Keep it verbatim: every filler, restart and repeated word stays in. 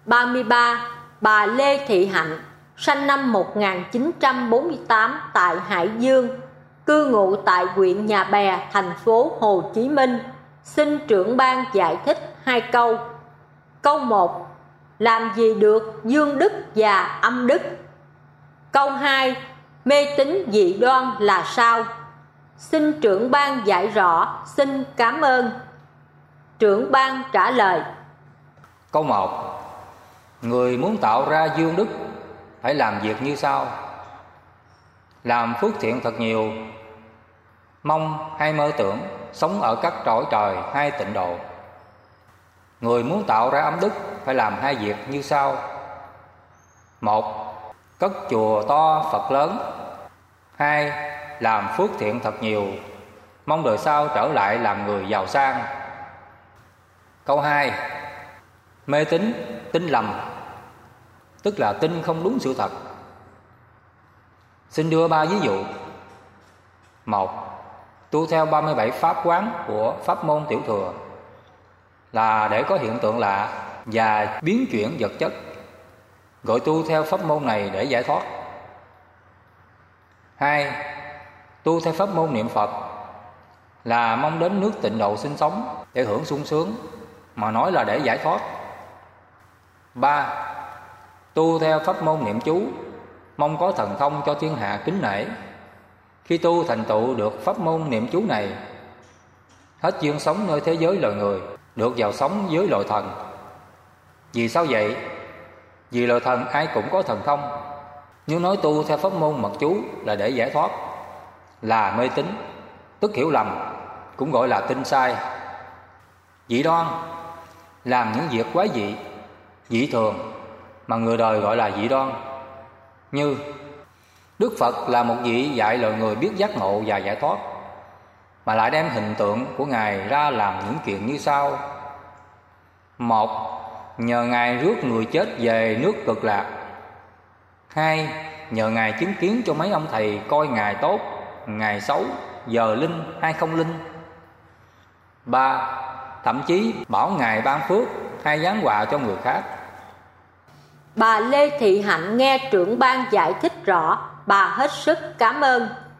ba mươi ba. Bà Lê Thị Hạnh, sinh năm một nghìn chín trăm bốn mươi tám tại Hải Dương, cư ngụ tại huyện Nhà Bè, thành phố Hồ Chí Minh. Xin trưởng ban giải thích hai câu. Câu một. Làm gì được dương đức và âm đức? Câu hai. Mê tín dị đoan là sao? Xin trưởng ban giải rõ, xin cảm ơn. Trưởng ban trả lời. Câu một. Người muốn tạo ra dương đức phải làm việc như sau: làm phước thiện thật nhiều, mong hay mơ tưởng sống ở các cõi trời hay tịnh độ. Người muốn tạo ra âm đức phải làm hai việc như sau: một. Cất chùa to Phật lớn. Hai. Làm phước thiện thật nhiều, mong đời sau trở lại làm người giàu sang. Câu hai. Mê tín, tin lầm, tức là tin không đúng sự thật. Xin đưa ba ví dụ. Một. Tu theo ba mươi bảy pháp quán của pháp môn tiểu thừa là để có hiện tượng lạ và biến chuyển vật chất, gọi tu theo pháp môn này để giải thoát. Hai. Tu theo pháp môn niệm Phật là mong đến nước tịnh độ sinh sống để hưởng sung sướng, mà nói là để giải thoát. Ba. Tu theo pháp môn niệm chú, mong có thần thông cho thiên hạ kính nể. Khi tu thành tựu được pháp môn niệm chú này, hết duyên sống nơi thế giới loài người, được vào sống với loài thần. Vì sao vậy? Vì loài thần ai cũng có thần thông. Nếu nói tu theo pháp môn mật chú là để giải thoát, là mê tín, tức hiểu lầm, cũng gọi là tin sai. Dị đoan, làm những việc quái dị, dị thường mà người đời gọi là dị đoan. Như Đức Phật là một vị dạy lời người biết giác ngộ và giải thoát, mà lại đem hình tượng của Ngài ra làm những chuyện như sau. Một. Nhờ Ngài rước người chết về nước Cực Lạc. Hai. Nhờ Ngài chứng kiến cho mấy ông thầy coi Ngài tốt, Ngài xấu, giờ linh hay không linh. Ba. Thậm chí bảo Ngài ban phước hay giáng họa cho người khác. Bà Lê Thị Hạnh nghe trưởng ban giải thích rõ, bà hết sức cảm ơn.